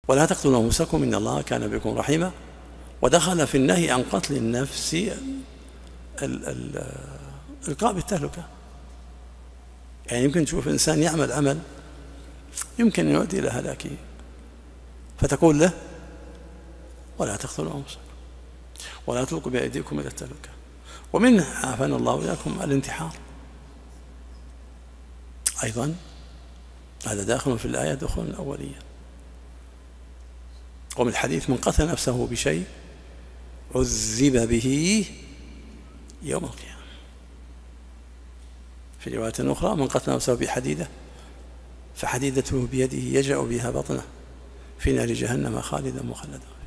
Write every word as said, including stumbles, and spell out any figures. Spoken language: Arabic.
ولا تقتلوا أنفسكم إن الله كان بكم رحيما. ودخل في النهي عن قتل النفس الإلقاء بالتهلكة. يعني يمكن تشوف إنسان يعمل عمل يمكن أن يؤدي إلى هلاكه، فتقول له ولا تقتلوا أنفسكم ولا تلقوا بأيديكم إلى التهلكة. ومنه عافانا الله وإياكم الانتحار أيضا، هذا داخل في الآية دخول أوليا. ومن الحديث من قتل نفسه بشيء عذب به يوم القيامة. في رواية أخرى من قتل نفسه بحديدة فحديدته بيده يجأ بها بطنه في نار جهنم خالدا مخلدا.